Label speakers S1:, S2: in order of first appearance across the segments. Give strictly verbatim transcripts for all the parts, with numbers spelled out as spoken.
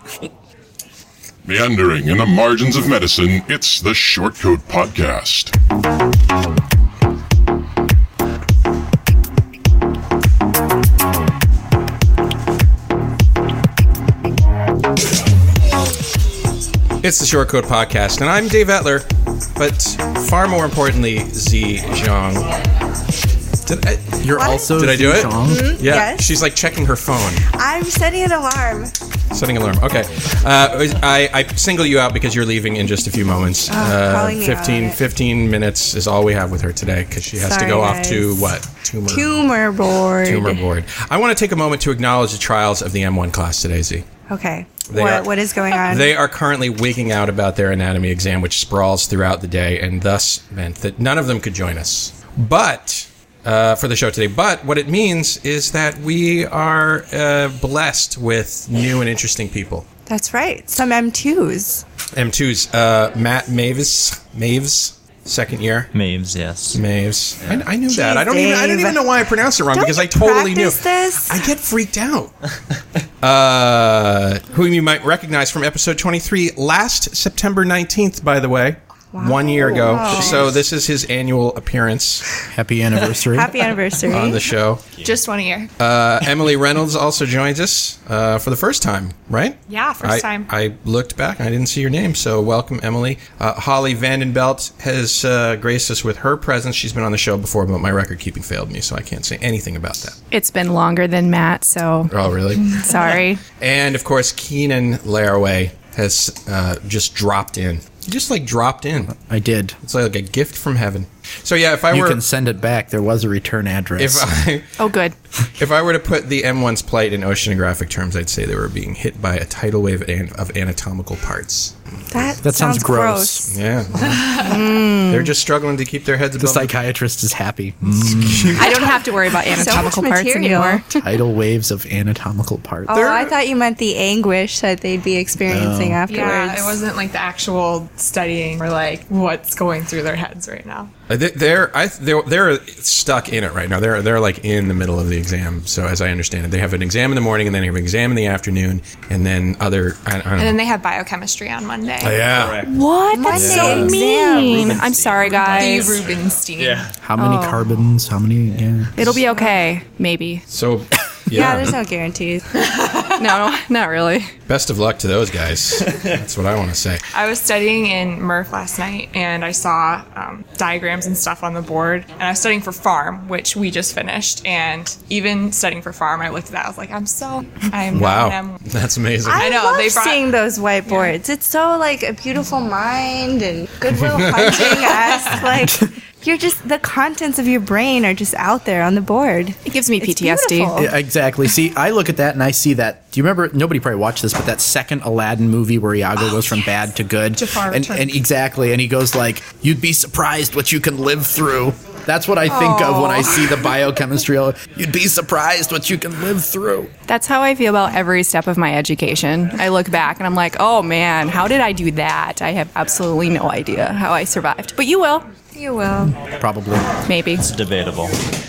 S1: Meandering in the margins of medicine, it's the Short Coat Podcast.
S2: It's the Short Coat Podcast, and I'm Dave Etler, but far more importantly, Z Zhang. Did I,
S3: You're
S4: What?
S3: also
S2: did I do it?
S4: Mm-hmm.
S2: Yeah,
S4: Yes.
S2: she's like checking her phone.
S4: I'm setting an alarm.
S2: Setting alarm. Okay. Uh, I, I single you out because you're leaving in just a few moments.
S4: Oh,
S2: uh,
S4: calling me
S2: fifteen,
S4: out.
S2: fifteen minutes is all we have with her today because she has to
S4: Sorry,
S2: go off
S4: guys.
S2: to what? Tumor.
S4: Tumor board.
S2: Tumor board. I want to take a moment to acknowledge the trials of the M one class today, Z.
S4: Okay.
S2: They
S4: What,
S2: are-
S4: what is going on?
S2: They are currently wigging out about their anatomy exam, which sprawls throughout the day, and thus meant that none of them could join us. But uh, for the show today, but what it means is that we are uh, blessed with new and interesting people.
S4: That's right. Some M twos.
S2: M twos, uh, Matt Maves, Maves, second year.
S5: Maves, yes.
S2: Maves. I, I knew that.
S4: Jeez,
S2: I don't even. I don't
S4: Dave.
S2: even know why I pronounced it wrong
S4: Don't
S2: because I
S4: you
S2: totally knew.
S4: practice this?
S2: I get freaked out. uh, whom you might recognize from episode twenty-three, last September nineteenth, by the way, one year ago.
S4: Wow.
S2: So this is his annual appearance
S3: Happy anniversary.
S4: Happy anniversary.
S2: on the show.
S6: Just one year.
S2: Uh, Emily Reynolds also joins us uh, for the first time, right?
S6: Yeah, first
S2: I,
S6: time.
S2: I looked back and I didn't see your name, so welcome, Emily. Uh, Holly Vandenbelt has uh, graced us with her presence. She's been on the show before, but my record keeping failed me, so I can't say anything about that.
S7: It's been longer than Matt, so
S2: Oh, really?
S7: sorry.
S2: And, of course, Keenan Laraway has uh, just dropped in. He just, like, dropped in.
S3: I did.
S2: It's like a gift from heaven. So, yeah, if I
S3: You
S2: were...
S3: can send it back. There was a return address.
S2: If I,
S7: Oh, good.
S2: if I were to put the M one's plight in oceanographic terms, I'd say they were being hit by a tidal wave an- of anatomical parts.
S4: that,
S3: That sounds gross.
S2: Yeah. They're just struggling to keep their heads
S3: the
S2: above...
S3: psychiatrist is happy. Mm,
S7: I don't have to worry about anatomical parts
S4: material.
S7: anymore.
S3: tidal waves of anatomical parts.
S4: Oh, I thought you meant the anguish that they'd be experiencing
S3: No.
S4: afterwards.
S6: Yeah, it wasn't like the actual studying or like what's going through their heads right now.
S2: Uh, they- They're, I, they're they're stuck in it right now. They're they're like in the middle of the exam. So as I understand it, they have an exam in the morning, and then they have an exam in the afternoon, and then other. I, I don't
S6: And
S2: know.
S6: then they have biochemistry on Monday.
S2: Oh, yeah.
S7: What? That's so
S4: Monday
S7: mean.
S4: exam.
S7: I'm sorry,
S6: D.
S7: guys.
S6: Rubenstein.
S3: How many
S7: Oh.
S3: carbons? How many? Yeah.
S7: It'll be okay. Maybe.
S2: So
S4: Yeah,
S2: yeah.
S4: there's no guarantees.
S7: No, not really.
S2: Best of luck to those guys. That's what I want to say.
S6: I was studying in Murph last night and I saw um, diagrams and stuff on the board. And I was studying for farm, which we just finished. And even studying for farm, I looked at that. I was like, I'm so, I am
S2: Wow,
S6: not an M.
S2: that's amazing.
S4: I,
S6: I know,
S4: love
S6: they brought-
S4: seeing those whiteboards. It's so like a beautiful mind and Goodwill Hunting-esque. Like you're just the contents of your brain are just out there on the board.
S7: It gives me
S4: It's
S7: P T S D.
S4: beautiful.
S3: Yeah, exactly. See, I look at that and I see that. Do you remember? Nobody probably watched this, but that second Aladdin movie where Iago goes from bad to good,
S6: Jafar
S3: and,
S6: returns.
S3: and exactly, and he goes like, "You'd be surprised what you can live through." That's what I think of when I see the biochemistry. You'd be surprised what you can live through.
S7: That's how I feel about every step of my education. I look back and I'm like, oh man, how did I do that? I have absolutely no idea how I survived. But you will.
S4: You will.
S3: Probably
S7: Maybe.
S5: It's debatable.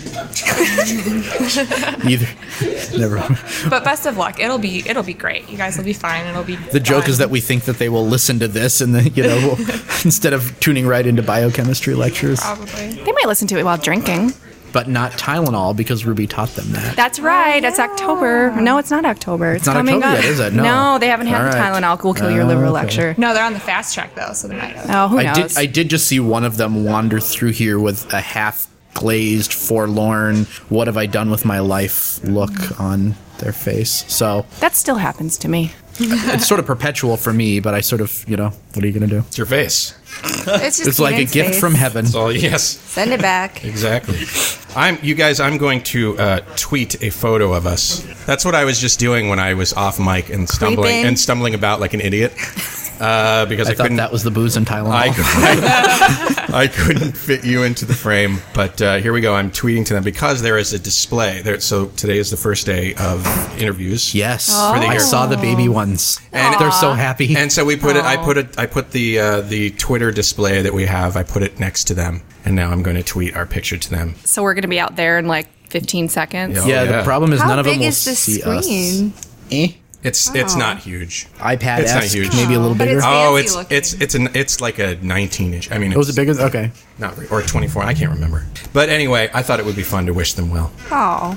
S3: neither. Never.
S6: But best of luck. It'll be it'll be great. You guys will be fine. It'll be
S3: The joke is that we think that they will listen to this, and then you know, we'll, instead of tuning right into biochemistry lectures,
S6: probably.
S7: They might listen to it while drinking.
S3: but not Tylenol because Ruby taught them that.
S7: That's right. It's October. No, it's not October. It's,
S3: not
S7: coming
S3: October
S7: up.
S3: yet, is it? No.
S7: they haven't had
S3: All
S7: the
S3: right.
S7: Tylenol will kill your liver
S3: Oh, okay.
S7: lecture.
S6: No, they're on the fast track though, so they might have.
S7: Oh, who
S3: I
S7: knows?
S3: did. I did just see one of them wander through here with a half glazed, forlorn, "What have I done with my life?" look on their face. So
S7: that still happens to me.
S3: it's sort of perpetual for me. But I sort of, you know, what are you gonna do?
S2: It's your face.
S4: It's just
S3: It's like a
S4: Keenan's
S3: gift
S4: face.
S3: from heaven.
S2: So yes,
S4: Send it back.
S2: exactly. I'm you guys. I'm going to uh, tweet a photo of us. That's what I was just doing when I was off mic and stumbling
S4: Creeping.
S2: and stumbling about like an idiot. Uh, because I,
S3: I thought
S2: couldn't.
S3: that was the booze and Tylenol.
S2: I, I, I couldn't fit you into the frame, but uh, here we go. I'm tweeting to them because there is a display. There, so today is the first day of interviews.
S3: yes,
S2: For the
S3: I
S2: year.
S3: saw the baby ones,
S2: And-
S3: and they're so happy.
S2: And so we put it. I put it. I put the uh, the Twitter display that we have. I put it next to them, and now I'm going to tweet our picture to them.
S7: So we're going to be out there in like fifteen seconds.
S2: Yeah.
S3: yeah,
S2: Oh, yeah.
S3: the problem is
S4: How
S3: none of them
S4: big
S3: will
S4: is the
S3: see
S4: screen?
S3: us. Eh?
S2: It's it's not huge.
S3: iPad
S2: It's not
S3: esque,
S2: huge.
S3: maybe a little
S6: But
S3: bigger.
S6: it's-
S2: Oh,
S6: fancy
S2: it's
S6: looking.
S2: it's it's an it's like a nineteen inch. I mean, it's
S3: Oh, was it bigger? Okay.
S2: not re- or twenty-four. I can't remember. But anyway, I thought it would be fun to wish them well.
S4: Oh,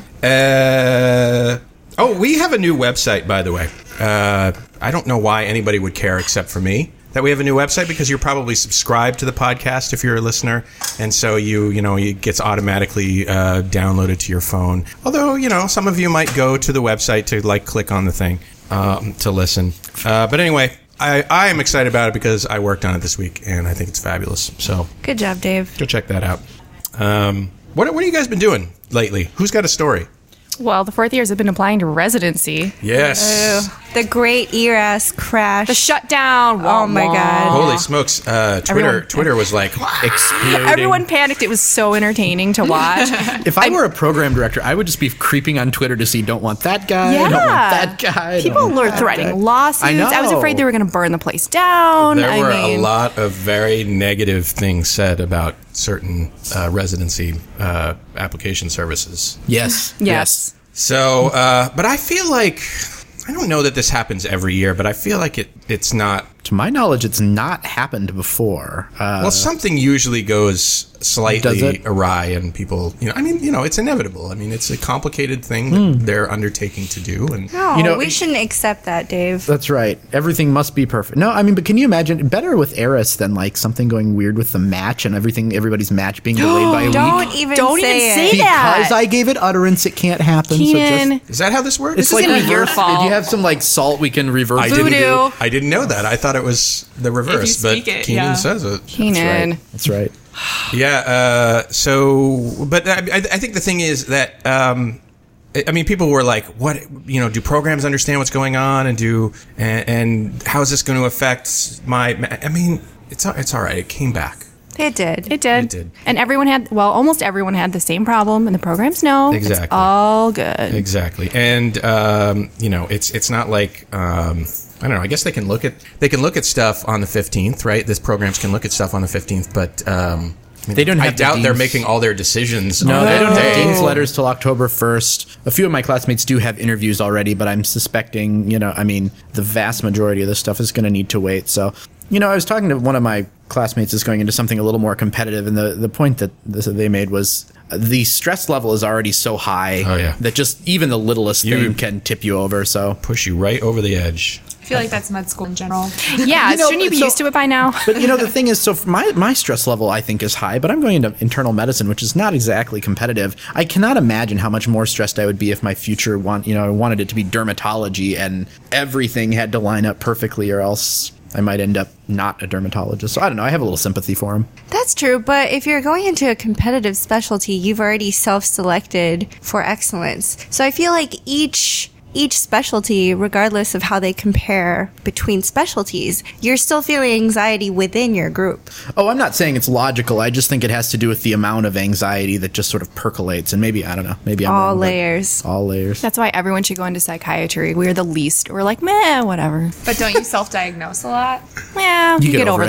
S2: Uh, oh, we have a new website, by the way. Uh, I don't know why anybody would care except for me that we have a new website, because you're probably subscribed to the podcast if you're a listener, and so you you know it gets automatically uh, downloaded to your phone. Although you know some of you might go to the website to like click on the thing um, to listen. Uh, but anyway, I I am excited about it because I worked on it this week and I think it's fabulous. So
S4: good job, Dave.
S2: go check that out. Um, what what have you guys been doing lately? Who's got a story?
S7: Well, the fourth years have been applying to residency.
S2: Yes.
S4: The great E R A S crash.
S7: The shutdown.
S4: Oh my God.
S2: Holy smokes! Uh, Twitter,
S7: Everyone-
S2: Twitter was like exploding.
S7: Everyone panicked. It was so entertaining to watch.
S3: If I were a program director, I would just be creeping on Twitter to see, don't want that guy, don't want
S7: Yeah.
S3: that guy.
S7: People
S3: don't want
S7: were
S3: that
S7: threatening
S3: guy.
S7: lawsuits.
S3: I know.
S7: I was afraid they were going to burn the place down.
S2: There
S7: I
S2: were
S7: mean,
S2: a lot of very negative things said about certain uh, residency uh, application services.
S3: Yes.
S7: Yes.
S2: So, uh, but I feel like I don't know that this happens every year, but I feel like it it's not.
S3: To my knowledge, it's not happened before. Uh,
S2: Well, something usually goes
S3: Does
S2: slightly
S3: it?
S2: awry, and people, you know, I mean, you know, it's inevitable. I mean, it's a complicated thing
S3: Hmm.
S2: that they're undertaking to do, and
S4: No,
S3: You know,
S4: we
S3: it-
S4: shouldn't accept that, Dave.
S3: That's right. Everything must be perfect. No, I mean, but can you imagine better with Eris than like something going weird with the match and everything, everybody's match being delayed by a
S4: Don't
S3: week?
S4: even
S7: Don't
S4: say
S7: even
S4: it.
S7: say that.
S3: Because I gave it utterance, it can't happen.
S7: Keenan,
S3: So just,
S2: is that how this works?
S3: it's like
S7: isn't your
S3: reverse.
S7: fault.
S3: If you have some like salt, we can reverse.
S2: I
S3: it.
S2: didn't,
S7: Voodoo.
S2: I didn't know that. I thought it was the reverse, but
S6: speak it,
S2: Keenan
S6: yeah.
S2: says it.
S7: Keenan.
S3: That's right.
S2: Yeah. Uh, so, but I, I I think the thing is that um, I I mean, people were like, "What? You know, do programs understand what's going on, and do and, and how is this going to affect my?" ma-" I mean, it's all- it's all right. It came back.
S4: It did.
S7: It did.
S2: It did.
S7: And everyone had, well, almost everyone had the same problem, and the programs know.
S2: Exactly.
S7: It's all good.
S2: Exactly, and um, you know, it's it's not like um, I don't know. I guess they can look at they can look at stuff on the fifteenth, right? This programs can look at stuff on the fifteenth, but um, I mean,
S3: They don't
S2: I
S3: have the
S2: doubt they're
S3: dean's-
S2: making all their decisions.
S3: No,
S2: on
S3: they
S2: that
S3: don't have
S2: day.
S3: dean's letters till October first. A few of my classmates do have interviews already, but I'm suspecting, you know, I mean, the vast majority of this stuff is going to need to wait. So, you know, I was talking to one of my classmates is going into something a little more competitive, and the, the point that this, they made was uh, the stress level is already so high
S2: Oh, yeah.
S3: that just even the littlest
S2: You-
S3: thing can tip you over. So,
S2: Push you right over the edge.
S6: I feel like that's med school in general.
S7: Yeah,
S3: You know,
S7: shouldn't you be
S3: so-
S7: used to it by now?
S3: but you know, the thing is, so for my my stress level I think is high, but I'm going into internal medicine, which is not exactly competitive. I cannot imagine how much more stressed I would be if my future want you know I wanted it to be dermatology and everything had to line up perfectly, or else I might end up not a dermatologist. So I don't know. I have a little sympathy for him.
S4: That's true, but if you're going into a competitive specialty, you've already self-selected for excellence. So I feel like each each specialty, regardless of how they compare between specialties, you're still feeling anxiety within your group.
S3: Oh, I'm not saying it's logical. I just think it has to do with the amount of anxiety that just sort of percolates, and maybe I don't know. Maybe I'm
S4: All
S3: wrong, but
S4: layers.
S3: all layers.
S7: That's why everyone should go into psychiatry. We're the least. We're like, meh, whatever.
S6: But don't you self-diagnose a lot?
S7: Yeah, you,
S3: get
S7: get,
S3: over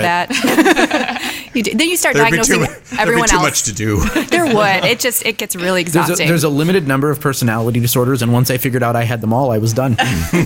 S7: over,
S3: it.
S7: that. you do. Then you start
S2: There'd be
S7: diagnosing
S2: too, mu- there'd be
S7: everyone
S2: too
S7: else.
S2: much to do.
S7: There would. It just it gets really
S3: There's a,
S7: exhausting.
S3: there's a limited number of personality disorders, and once I figured out I had them all, I was done.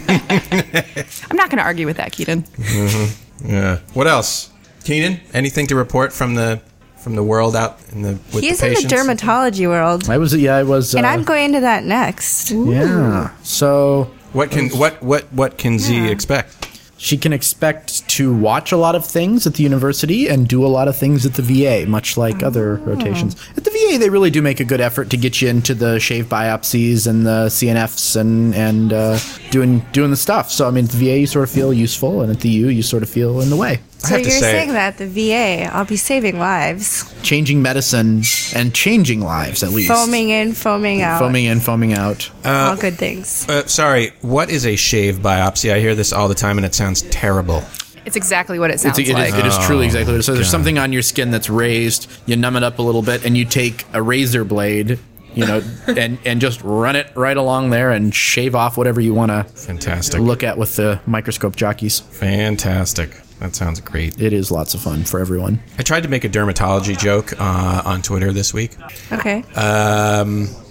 S7: I'm not going to argue with that, Keaton.
S2: Yeah. What else, Keenan? Anything to report from the from the world out in the with
S4: He's
S2: the
S4: in the
S2: patients?
S4: dermatology world,
S3: I was, yeah, I was. Uh,
S4: and I'm going into that next.
S3: Yeah. So
S2: What can what what what can Z expect?
S3: she can expect to watch a lot of things at the university and do a lot of things at the V A, much like other rotations. At the V A, they really do make a good effort to get you into the shave biopsies and the C N Fs and and uh, doing doing the stuff. So I mean, at the V A, you sort of feel useful, and at the U, you sort of feel in the way.
S2: I
S4: So
S2: have to
S4: you're
S2: say-
S4: saying that at the V A, I'll be saving lives.
S3: Changing medicine and changing lives, at least.
S4: Foaming in, foaming out.
S3: Foaming in, foaming out.
S4: All good things.
S2: Uh, sorry, what is a shave biopsy? I hear this all the time, and it sounds terrible.
S7: It's exactly what it sounds
S3: It's, it,
S7: like.
S3: is, it is truly exactly what it is. So there's
S2: God.
S3: something on your skin that's raised, you numb it up a little bit, and you take a razor blade, you know, and, and just run it right along there and shave off whatever you want to
S2: Fantastic.
S3: look at with the microscope jockeys.
S2: Fantastic. That sounds great.
S3: It is lots of fun for everyone.
S2: I tried to make a dermatology joke uh, on Twitter this week.
S4: Okay.
S2: Um,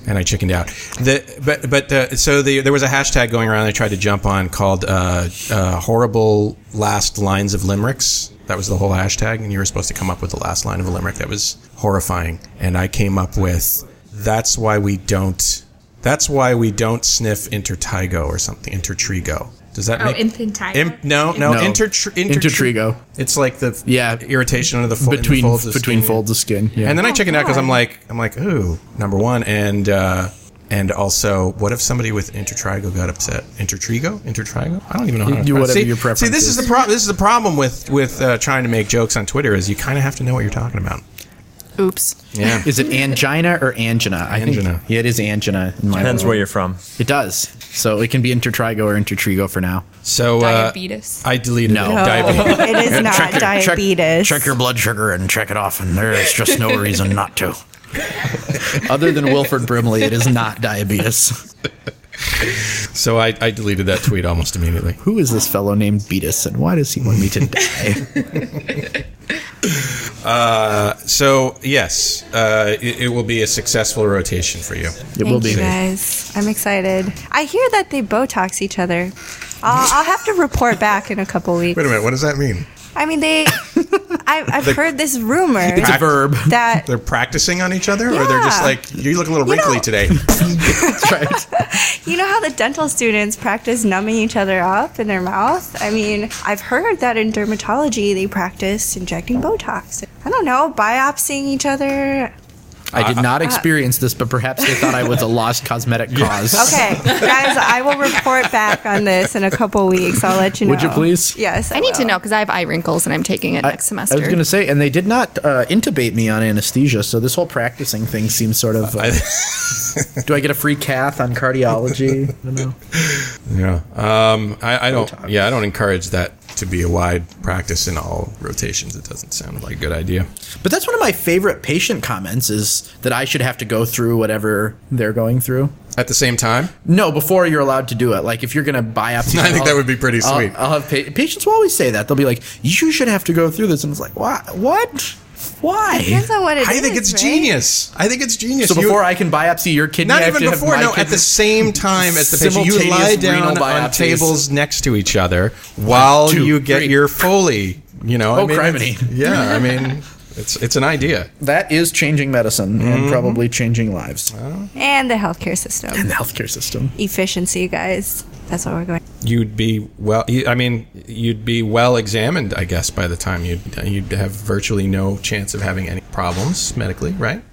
S2: and I chickened out. The, but but uh, so the, there was a hashtag going around I tried to jump on called uh, uh, horrible last lines of limericks. That was the whole hashtag, and you were supposed to come up with the last line of a limerick that was horrifying. And I came up with, that's why we don't, that's why we don't sniff Intertrigo or something, Intertrigo. Does that
S6: Oh,
S2: make
S6: infantile.
S2: Im, no, no,
S3: No.
S2: inter, inter,
S3: Intertrigo.
S2: It's like the
S3: Yeah.
S2: irritation under the, fo- in the
S3: Between
S2: folds of
S3: between
S2: skin.
S3: folds of skin. Yeah.
S2: And then I
S4: Oh,
S2: chickened out because I'm
S4: God.
S2: like, I'm like, ooh, number one, and uh, and also, what if somebody with Intertrigo got upset? Intertrigo, Intertrigo? I don't even know how to
S3: Do
S2: pronounce-
S3: whatever
S2: see,
S3: your preference
S2: See, this is
S3: is.
S2: the problem. This is the problem with with uh, trying to make jokes on Twitter is you kind of have to know what you're talking about.
S7: Oops.
S2: Yeah.
S3: Is it angina or angina? I
S2: Angina.
S3: Think, yeah, it is angina. In my
S5: Depends
S3: world.
S5: where you're from.
S3: It does. So it can be Intertrigo or Intertrigo for now.
S2: So uh,
S6: Diabetes.
S2: I deleted
S3: No.
S2: it.
S3: No.
S2: Diabetes.
S4: It is not diabetes.
S3: Check, check your blood sugar and check it off, and there's just no reason not to. Other than Wilford Brimley, it is not diabetes.
S2: So I, I deleted that tweet almost immediately.
S3: Who is this fellow named Beatus, and why does he want me to die?
S2: Uh, so yes, uh, it, it will be a successful rotation for you.
S3: It
S4: Thank
S3: will be.
S4: you guys. I'm excited. I hear that they Botox each other. I'll, I'll have to report back in a couple weeks.
S2: Wait a minute. What does that mean?
S4: I mean, they. I, I've heard this rumor
S3: It's a verb.
S4: that
S2: They're practicing on each other, or they're just
S4: Yeah.
S2: like, you look a little
S4: You
S2: wrinkly
S4: know-
S2: today.
S3: That's right.
S4: you know how the dental students practice numbing each other up in their mouth. I mean, I've heard that in dermatology they practice injecting Botox. I don't know, biopsying each other.
S3: I did not experience this, but perhaps they thought I was a lost cosmetic cause.
S4: Okay, guys, I will report back on this in a couple weeks. I'll let you know.
S3: Would you please?
S4: Yes,
S7: I need to
S4: will.
S7: know because I have eye wrinkles and I'm taking it next semester.
S3: I was going to say, and they did not uh, intubate me on anesthesia, so this whole practicing thing seems sort of. Uh, do I get a free cath on cardiology? I don't know.
S2: Yeah. Um, I, I don't. Yeah, I don't encourage that to be a wide practice in all rotations. It doesn't sound like a good idea.
S3: But that's one of my favorite patient comments is that I should have to go through whatever they're going through.
S2: At the same time,
S3: No, before you're allowed to do it. Like if you're going to biopsy,
S2: I think
S3: I'll-
S2: that would be pretty
S3: I'll-
S2: sweet.
S3: I'll, have pa- patients will always say that. They'll be like, "You should have to go through this," and it's like, "What? What? Why?"
S4: Depends on what it is.
S2: I think it's
S4: right?
S2: genius. I think it's genius.
S3: So
S2: You-
S3: before I can biopsy your kidney,
S2: not
S3: I have
S2: even
S3: to have
S2: before.
S3: my
S2: No, at
S3: kidney-
S2: the same time as the patient, you
S3: Simultaneous
S2: lie down
S3: renal
S2: on
S3: biopsies.
S2: tables next to each other while
S3: two,
S2: you get
S3: three.
S2: your Foley. You know,
S3: Oh,
S2: I mean,
S3: criminy.
S2: it's- yeah, I mean, it's it's an idea.
S3: That is changing medicine
S2: Mm-hmm.
S3: and probably changing lives
S4: And the healthcare system.
S3: and the healthcare system.
S4: Efficiency, guys. That's what we're going.
S2: You'd be well. you- I mean, you'd be well examined, I guess, by the time you'd you'd have virtually no chance of having any problems medically, right?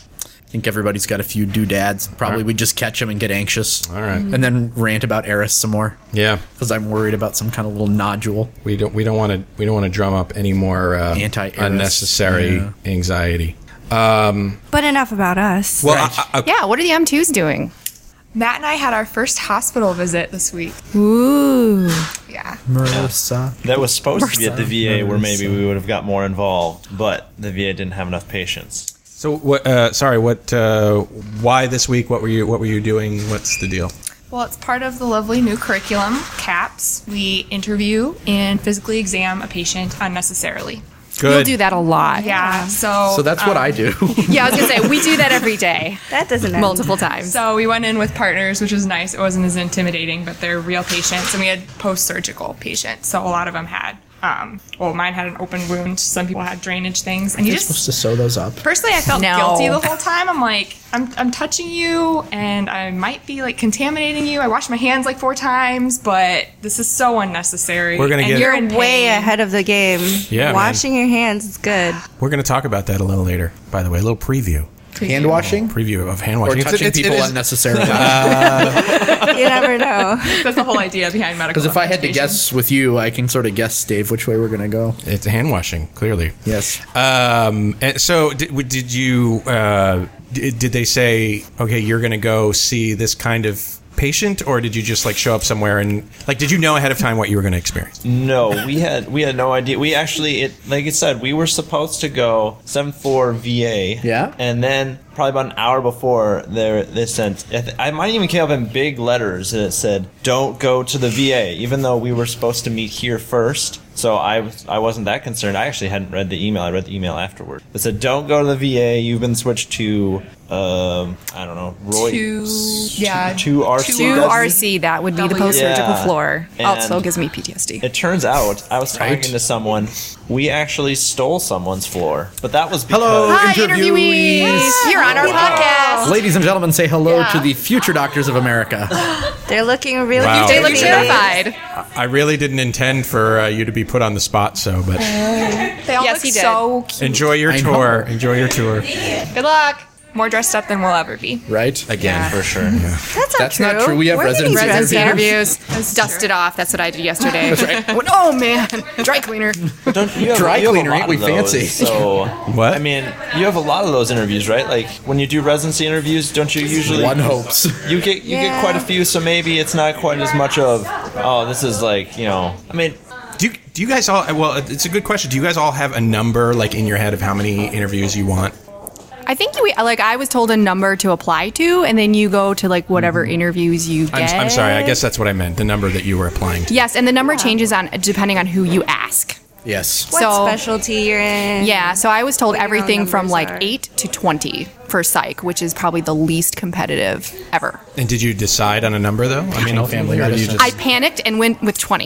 S3: I think everybody's got a few doodads. Probably we just catch them and get anxious.
S2: All right.
S3: And then rant about Eris some more
S2: Yeah,
S3: because I'm worried about some kind of little nodule.
S2: we don't we don't want to we don't want to drum up any more uh,
S3: Anti-Eris.
S2: unnecessary
S3: Yeah.
S2: anxiety. Um,
S4: But enough about us.
S2: well,
S3: Right.
S2: I, I,
S7: yeah, what are the M twos doing?
S6: Matt and I had our first hospital visit this week.
S7: Ooh.
S6: Yeah.
S3: Marissa.
S5: That was supposed to be at the V A where maybe
S3: Marissa.
S5: we would have got more involved, but the V A didn't have enough patients.
S2: so what? Uh, sorry, what? Uh, why this week? What were you What were you doing? What's the deal?
S6: Well, it's part of the lovely new curriculum, CAPS. We interview and physically exam a patient unnecessarily.
S2: Good.
S7: You'll do that a lot.
S6: Yeah. So
S3: So that's what
S6: um,
S3: I do.
S7: Yeah, I was going to say, we do that every day.
S4: that doesn't end.
S7: Multiple times.
S6: So we went in with partners, which was nice. It wasn't as intimidating, but they're real patients, and we had post-surgical patients. So a lot of them had, um, well, mine had an open wound. Some people had drainage things, and you
S3: You're
S6: just
S3: supposed to sew those up.
S6: personally, I felt
S7: No.
S6: guilty the whole time. I'm like, I'm, I'm touching you, and I might be like contaminating you. I washed my hands like four times, but this is so unnecessary.
S2: We're gonna
S6: and
S2: get-
S6: you're
S4: You're
S6: in
S4: way
S6: pain.
S4: ahead of the game.
S2: Yeah, man.
S4: Washing your hands is good.
S2: We're going to talk about that a little later. By the way, a little preview
S3: Hand washing
S2: preview of hand
S3: or
S2: washing. It's-
S3: touching
S2: it's- it
S3: people
S2: is-
S3: unnecessarily.
S4: You never know.
S6: That's the whole idea behind medical.
S3: Because if I had to
S6: documentation.
S3: guess with you, I can sort of guess, Dave, which way we're going to go.
S2: It's hand washing, clearly.
S3: Yes.
S2: Um, and so, did, w- did you? Uh, did, did they say, okay, you're going to go see this kind of patient, or did you just like show up somewhere and like, did you know ahead of time what you were going to experience?
S5: No, we had we had no idea. We actually, it like it said, we were supposed to go seven four V A.
S3: Yeah.
S5: And then probably about an hour before, there they sent. I th- I might even came up in big letters that it said, "Don't go to the V A," even though we were supposed to meet here first. So I, was- I wasn't that concerned. I actually hadn't read the email. I read the email afterward. It said, don't go to the V A. You've been switched to, um, I don't know, Roy.
S6: To yeah,
S5: to R C.
S7: To R C, that would be the
S6: W.
S7: post-surgical
S5: Yeah.
S7: floor.
S5: And
S7: Also gives me P T S D.
S5: It turns out, I was
S3: Right.
S5: talking to someone, we actually stole someone's floor. But that was because...
S3: Hello,
S7: Hi,
S3: interviewees.
S7: interviewees! You're on our podcast.
S3: Ladies and gentlemen, say hello to the future doctors of America.
S4: They're looking really
S2: Wow.
S7: They look
S4: busy.
S7: terrified.
S2: I really didn't intend for uh, you to be put on the spot, so but
S6: they all
S7: Yes,
S6: look
S7: he did.
S6: so cute.
S2: enjoy your
S3: I
S2: tour.
S3: know.
S2: Enjoy your tour.
S6: Good luck. More dressed up than we'll ever be.
S3: Right?
S2: Again.
S5: For sure.
S4: That's not
S3: That's
S4: true.
S3: not true. We have
S4: We're
S3: residency
S4: getting
S7: Residency
S3: interviews.
S7: interviews. Dust it off. That's what I did yesterday. That's right. Went, oh, man. Dry cleaner.
S5: Don't, you have,
S3: Dry
S5: you have a
S3: cleaner,
S5: lot
S3: ain't we
S5: of those,
S3: fancy?
S5: So,
S2: What?
S5: I mean, you have a lot of those interviews, right? Like, when you do residency interviews, don't you usually...
S3: One hopes.
S5: You get you
S4: Yeah.
S5: get quite a few, so maybe it's not quite as much of, oh, this is like, you know... I mean,
S2: Do you, do you guys all? Well, it's a good question. Do you guys all have a number like in your head of how many interviews you want?
S7: I think you, like, I was told a number to apply to, and then you go to, like, whatever interviews you
S2: I'm,
S7: get.
S2: I'm sorry. I guess that's what I meant. The number that you were applying to.
S7: Yes, and the number changes on depending on who you ask.
S3: Yes.
S4: What
S7: So-
S4: specialty you're in?
S7: Yeah, so I was told
S4: What your own
S7: everything from
S4: numbers
S7: like
S4: are.
S7: eight to twenty for psych, which is probably the least competitive ever.
S2: And did you decide on a number though? I mean,
S3: family
S2: or did you
S3: medicine.
S7: I
S2: just
S7: panicked and went with twenty.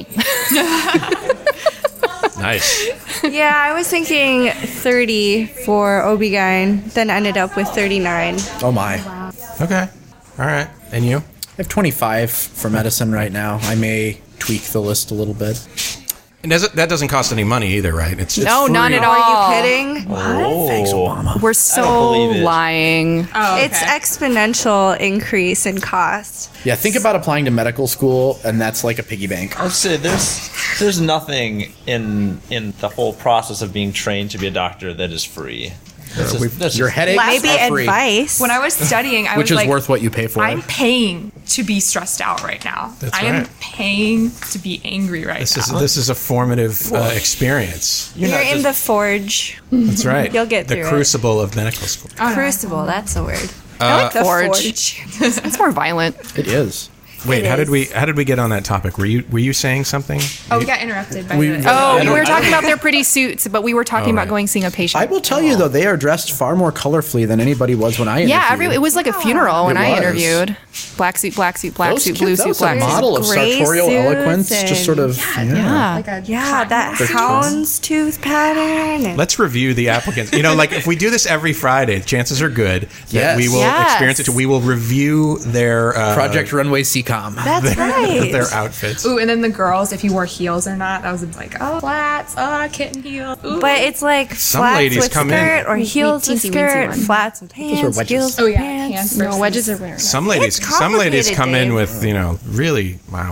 S2: nice?
S4: Yeah, I was thinking thirty for O B G Y N, then ended up with thirty-nine.
S3: Oh my.
S2: Okay. All right. And you?
S3: I have twenty-five for medicine right now. I may tweak the list a little bit.
S2: And does it, that doesn't cost any money either, right? It's
S7: No, none at
S4: Are
S7: all.
S4: you kidding?
S5: oh.
S3: Thanks, Obama.
S7: We're
S5: I don't
S7: so
S5: believe it.
S7: lying.
S6: Oh, okay.
S4: It's exponential increase in cost.
S3: Yeah, think about applying to medical school, and that's like a piggy bank.
S5: I'd say there's there's nothing in in the whole process of being trained to be a doctor that is free. That's just-
S2: we've-
S5: that's
S3: Your
S5: just-
S3: headaches
S4: Maybe
S3: are free,
S4: advice.
S6: when I was studying, I
S3: which
S6: was
S3: is
S6: like,
S3: worth what you pay for.
S6: I'm paying to be stressed out right now.
S2: That's
S6: I am
S2: right.
S6: paying to be angry right
S2: This is
S6: now.
S2: this is a formative uh, experience.
S5: You're
S4: You're
S5: not
S4: in
S5: just-
S4: the forge.
S2: That's right.
S4: You'll get
S2: the
S4: through it.
S2: crucible of medical school.
S6: Oh, no.
S4: Crucible, that's a word.
S7: I
S2: Uh,
S7: like the forge. It's more violent.
S3: It is.
S2: Wait,
S4: It
S2: how did
S4: is.
S2: we how did we get on that topic? Were you were you saying something?
S6: Oh, we got interrupted by
S3: We-
S6: the.
S7: Oh, we
S5: don't-
S7: were
S5: I
S7: talking about their pretty suits, but we were talking
S2: Oh,
S7: about
S2: right.
S7: going seeing a patient.
S3: I will tell you though, they are dressed far more colorfully than anybody was when I interviewed.
S7: Yeah, every, it was like a funeral when
S3: It
S7: I
S3: was.
S7: interviewed. Black suit, black suit, black
S3: Those
S7: suit,
S3: kids-
S7: blue
S3: that
S7: suit,
S3: was
S7: black
S3: a
S7: suit.
S3: model of
S4: Gray
S3: sartorial
S4: suits
S3: eloquence,
S4: and-
S3: just sort of. Yeah.
S7: Yeah.
S6: Like a
S4: Yeah, that houndstooth pattern. and-
S2: Let's review the applicants. You know, like if we do this every Friday, chances are good that
S3: Yes.
S2: we will
S7: Yes.
S2: experience it. We will review their uh,
S3: Project Runway C COM.
S4: That's right.
S2: their outfits.
S6: Ooh, and then the girls, if you wore heels or not, that was like, oh, flats, oh, kitten heels. Ooh.
S4: But it's like
S2: Some
S4: flats
S2: ladies
S4: with
S2: come in-
S4: skirt or heels with
S7: teensy weensy
S4: skirt,
S7: one.
S4: flats with
S3: Those were
S4: pants,
S3: wedges.
S4: heels
S6: oh
S4: with
S6: yeah,
S4: pants.
S6: pants.
S7: No,
S6: versus-
S7: wedges are wearing.
S2: Some ladies,
S4: It's
S2: some ladies
S4: complicated,
S2: come in
S4: Dave.
S2: with you know really wow.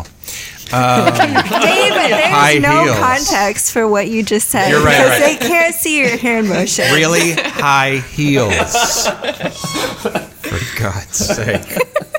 S4: David, there's
S2: High
S4: no
S2: heels.
S4: context for what you just said.
S2: You're right,
S4: because
S2: right.
S4: they can't see your hand motion.
S2: Really high heels. For God's sake.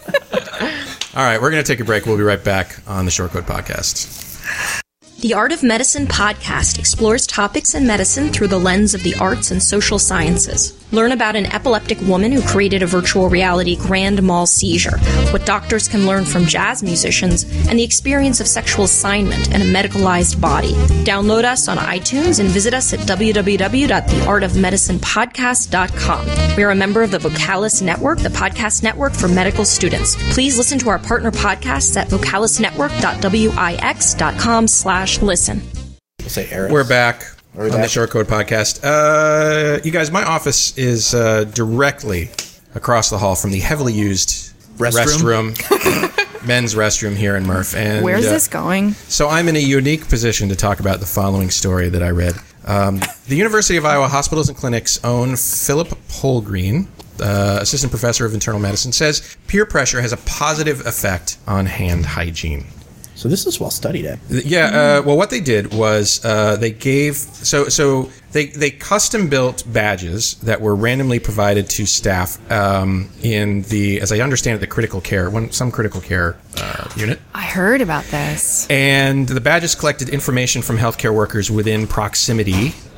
S2: All right, we're going to take a break. We'll be right back on the Short Code Podcast.
S8: The Art of Medicine podcast explores topics in medicine through the lens of the arts and social sciences. Learn about an epileptic woman who created a virtual reality grand mal seizure, what doctors can learn from jazz musicians, and the experience of sexual assignment in a medicalized body. Download us on iTunes and visit us at w w w dot the art of medicine podcast dot com. We are a member of the Vocalis Network, the podcast network for medical students. Please listen to our partner podcasts at vocalis network dot wix dot com slash listen.
S3: We'll say Eric.
S2: We're back
S3: we
S2: on the
S3: back?
S2: Short Code Podcast. Uh, you guys, my office is uh, directly across the hall from the heavily used
S3: Restroom?
S2: restroom, men's restroom here in Murph. And
S7: Where's
S2: uh,
S7: this going?
S2: So I'm in a unique position to talk about the following story that I read. Um, the University of Iowa Hospitals and Clinics own Philip Polgreen, uh, assistant professor of internal medicine, says peer pressure has a positive effect on hand hygiene.
S3: So this is well studied, eh?
S2: Yeah. Uh, well, what they did was uh, they gave so so they they custom built badges that were randomly provided to staff um, in the, as I understand it, the critical care one some critical care uh, unit.
S7: I heard about this.
S2: And the badges collected information from healthcare workers within proximity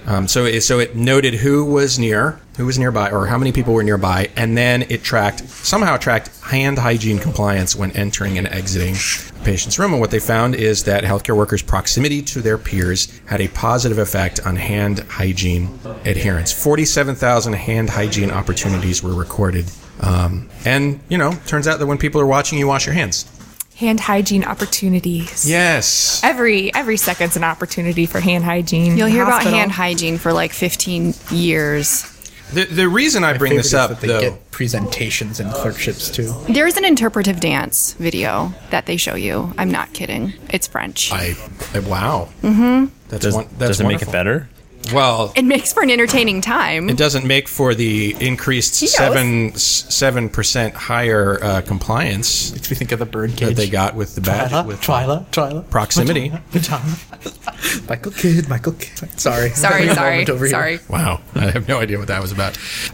S2: Um, so, it, so it noted who was near, who was nearby, or how many people were nearby, and then it tracked, somehow tracked hand hygiene compliance when entering and exiting a patient's room. And what they found is that healthcare workers' proximity to their peers had a positive effect on hand hygiene adherence. forty-seven thousand hand hygiene opportunities were recorded. Um, and, you know, turns out that when people are watching you wash your hands.
S6: Hand hygiene opportunities.
S2: Yes.
S6: Every every second's an opportunity for hand hygiene.
S7: You'll
S6: in the
S7: hear about
S6: hospital.
S7: hand hygiene for like fifteen years.
S2: The, the reason I bring this up,
S3: that they
S2: though...
S3: get presentations and clerkships too.
S7: There is an interpretive dance video that they show you. I'm not kidding. It's French.
S2: I, I wow. Mm-hmm. That's
S5: Does,
S2: one, that's
S5: does it make
S2: wonderful.
S5: it better?
S2: Well,
S7: It makes for an entertaining time.
S2: it doesn't make for the increased
S7: knows.
S2: seven seven percent higher uh, compliance
S3: Makes me think of the birdcage.
S2: that they got with the badge with
S3: Twyla, Twyla.
S2: proximity.
S3: Michael Kidd, Michael Kidd. Sorry.
S7: Sorry,
S3: Having a
S7: sorry,
S3: moment over here.
S7: sorry.
S2: Wow, I have no idea what that was about.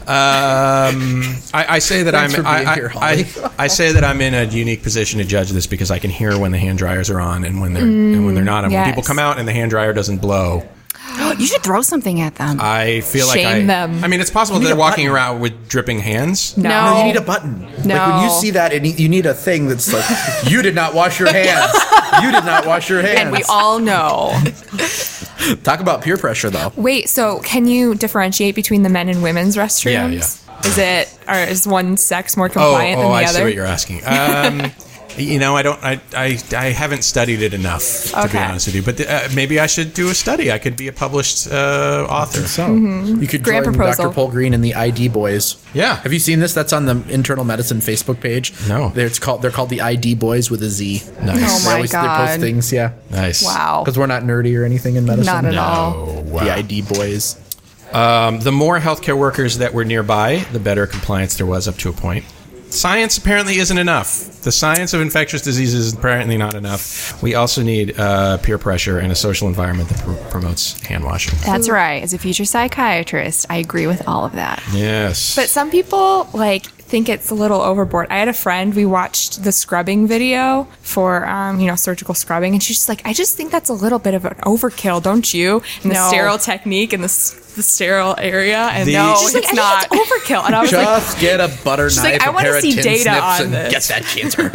S2: Um, I, I say that
S3: Thanks
S2: I'm
S3: for being
S2: I,
S3: here,
S2: I,
S3: Holly.
S2: I, I say that I'm in a unique position to judge this because I can hear when the hand dryers are on and when they're and when they're not. And when
S6: yes.
S2: people come out and the hand dryer doesn't blow,
S7: You should throw something at them.
S2: I feel like I.
S6: Shame them.
S2: I mean, it's possible
S3: need
S2: they're
S3: a
S2: walking
S3: button.
S2: around with dripping hands.
S6: No.
S3: No, you need a button. Like when
S7: No.
S3: you see that, and you need a thing that's like, you did not wash your hands. You did not wash your hands.
S7: and we all know.
S3: Talk about peer pressure, though.
S6: Wait, so can you differentiate between the men and women's restrooms?
S2: Yeah, yeah.
S6: Is it, or is one sex more
S2: Oh,
S6: compliant
S2: oh,
S6: than the
S2: I
S6: other?
S2: see what you're asking. Um, you know, I don't. I, I, I haven't studied it enough to be
S6: Okay.
S2: honest with you. But uh, maybe I should do a study. I could be a published uh, author.
S3: So you could
S6: Grant
S3: join
S6: proposal.
S3: Doctor Paul Green and the I D Boys.
S2: Yeah.
S3: Have you seen this? That's on the Internal Medicine Facebook page.
S2: No.
S3: They're, it's called. They're called the I D Boys with a Z.
S2: Nice.
S7: Oh
S3: They
S7: my
S3: always, They
S7: God.
S3: post things. Yeah.
S2: Nice.
S7: Wow.
S3: Because we're not nerdy or anything in medicine.
S7: Not at
S2: No.
S7: all.
S2: Wow.
S3: The I D Boys.
S2: Um, the more healthcare workers that were nearby, the better compliance there was up to a point. Science apparently isn't enough. The science of infectious diseases is apparently not enough. We also need uh, peer pressure and a social environment that pr- promotes hand washing.
S7: That's right. As a future psychiatrist, I agree with all of that.
S2: Yes.
S6: But some people like think it's a little overboard. I had a friend, we watched the scrubbing video for um, you know, surgical scrubbing, and she's just like, I just think that's a little bit of an overkill, don't you? And the
S7: No.
S6: sterile technique and the, s- the sterile area. And
S2: The-
S6: no,
S2: She's
S6: it's
S7: like, I
S6: not
S7: think
S6: overkill. And I was like,
S3: Just get a butter
S6: She's
S3: knife,
S6: like, I
S3: a
S6: wanna
S3: pair of
S6: see
S3: tin
S6: data
S3: snips,
S6: on
S3: and
S6: this.
S3: get that cancer.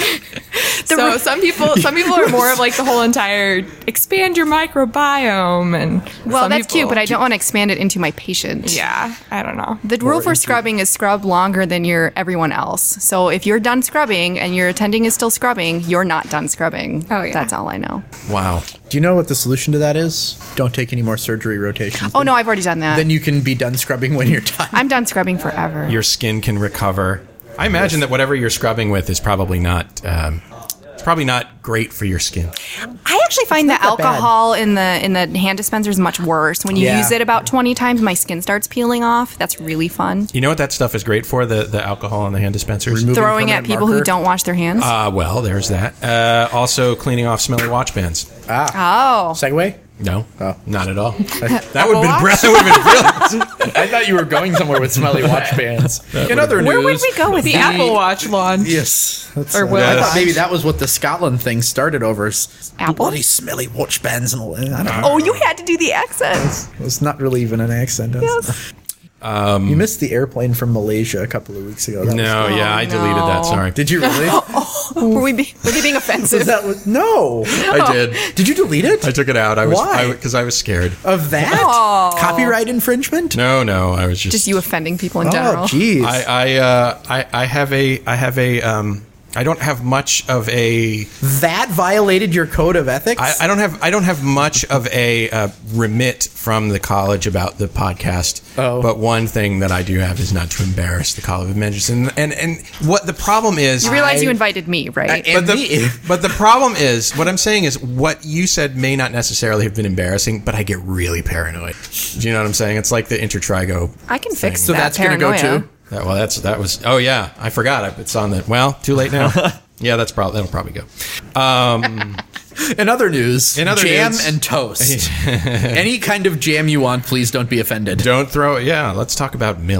S6: so some people, some people are more of like the whole entire expand your microbiome, and
S7: Well,
S6: some
S7: that's
S6: people-
S7: cute, but I don't want to expand it into my patient.
S6: Yeah, I don't know.
S7: The rule for scrubbing is scrub longer than your everyone else. So if you're done scrubbing and your attending is still scrubbing, you're not done scrubbing.
S6: Oh, yeah.
S7: That's all I know.
S2: wow.
S3: Do you know what the solution to that is? Don't take any more surgery rotations.
S7: Oh, no, I've already done that.
S3: Then you can be done scrubbing when you're done.
S7: I'm done scrubbing forever.
S2: Your skin can recover. I imagine that whatever you're scrubbing with is probably not. Um, it's probably not great for your skin.
S7: I actually find the
S3: not that bad.
S7: alcohol in the in the hand dispenser is much worse. When you
S3: Yeah.
S7: use it about twenty times, my skin starts peeling off. That's really fun.
S2: You know what that stuff is great for? The the alcohol in the hand dispensers.
S3: Remove-
S7: Throwing at
S3: permanent
S7: people who
S3: marker?
S7: don't wash their hands.
S2: Uh, well, there's that. Uh, also, cleaning off smelly watch bands.
S3: Ah.
S7: oh.
S3: Segue?
S2: No,
S3: Oh.
S2: not at all. That would have been brilliant. That would have been brilliant.
S3: I thought you were going somewhere with smelly watch bands. In other news,
S7: Where would we go with
S6: The
S7: that?
S6: Apple Watch launch.
S3: Yes. That's,
S6: Or
S3: uh,
S6: will
S3: I
S2: it?
S3: thought maybe that was what the Scotland thing started over. s-
S7: Apple?
S3: All these smelly watch bands and all. I don't know.
S7: Oh, you had to do the accent.
S3: It's not really even an accent.
S7: Yes.
S3: Um, you missed the airplane from Malaysia a couple of weeks ago. That was-
S2: No, yeah, I deleted that.
S7: no.
S2: Sorry.
S3: Did you really?
S7: Were we, be, were they being offensive?
S3: Was that was, no.
S2: I did.
S3: Did you delete it?
S2: I took it out. I was
S3: Why?
S2: because I, I was scared.
S3: Of that?
S7: Oh.
S3: Copyright infringement?
S2: No, no, I was just.
S7: Just you offending people in
S3: Oh,
S7: general.
S3: jeez.
S2: I I, uh, I I have a I have a um I don't have much of a
S3: that violated your code of ethics?
S2: I, I don't have I don't have much of a uh, remit from the college about the podcast.
S3: Oh.
S2: But one thing that I do have is not to embarrass the College of Medicine. And and what the problem is,
S7: You realize
S3: I-
S7: you invited me, right?
S3: and
S2: but the,
S3: me.
S2: but the problem is, what I'm saying is, what you said may not necessarily have been embarrassing, but I get really paranoid. Do you know what I'm saying? It's like the intertrigo.
S7: I can fix
S3: So
S7: that
S3: that's gonna go
S7: paranoia.
S3: too?
S2: That, well, that's that was. Oh yeah, I forgot. It's on the. Well, too late now. Yeah, that's probably that'll probably go. Um,
S3: In other news,
S2: In other
S3: jam
S2: news-
S3: and toast. Any kind of jam you want, please don't be offended.
S2: don't throw. Yeah, let's talk about milk.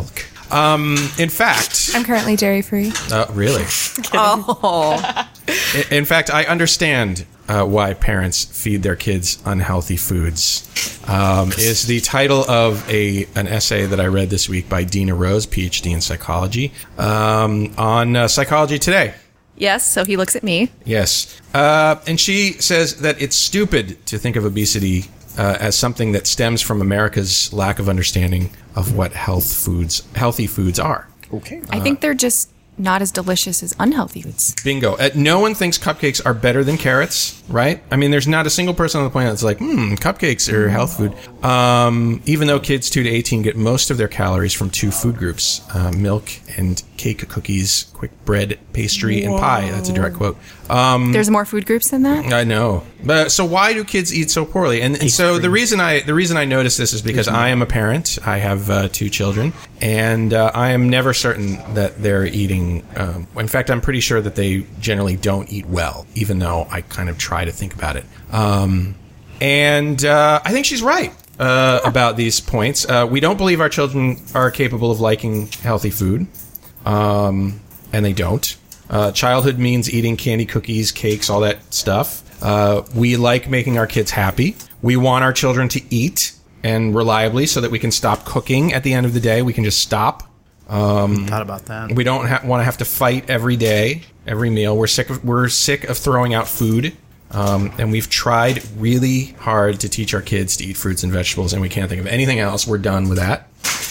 S2: Um, in fact,
S6: I'm currently dairy free.
S2: uh, really?
S7: Oh.
S2: In, in fact, I understand uh, why parents feed their kids unhealthy foods. Um, is the title of a an essay that I read this week by Dina Rose, P H D in psychology, um, on uh, Psychology Today.
S7: Yes, so he looks at me.
S2: Yes. Uh, and she says that it's stupid to think of obesity uh, as something that stems from America's lack of understanding of what health foods, healthy foods are.
S3: Okay.
S7: I think they're just not as delicious as unhealthy foods.
S2: Bingo. Uh, no one thinks cupcakes are better than carrots, right? I mean, there's not a single person on the planet that's like, hmm, cupcakes are health food. Um, even though kids two to eighteen get most of their calories from two food groups, uh, milk and cake, cookies, quick bread, pastry, and pie. That's a direct quote. Um,
S7: There's more food groups than that?
S2: I know. But so why do kids eat so poorly? And, and so the reason I the reason I notice this is because I am a parent. I have uh, two children, and uh, I am never certain that they're eating. Um, in fact, I'm pretty sure that they generally don't eat well, even though I kind of try to think about it. Um, and uh, I think she's right uh, about these points. Uh, we don't believe our children are capable of liking healthy food, um, and they don't. Uh, childhood means eating candy, cookies, cakes, all that stuff. Uh, we like making our kids happy. We want our children to eat and reliably so that we can stop cooking at the end of the day. We can just stop. Um,
S3: Thought about that.
S2: We don't ha- want to have to fight every day, every meal. We're sick of, we're sick of throwing out food. Um, and we've tried really hard to teach our kids to eat fruits and vegetables, and we can't think of anything else. We're done with that.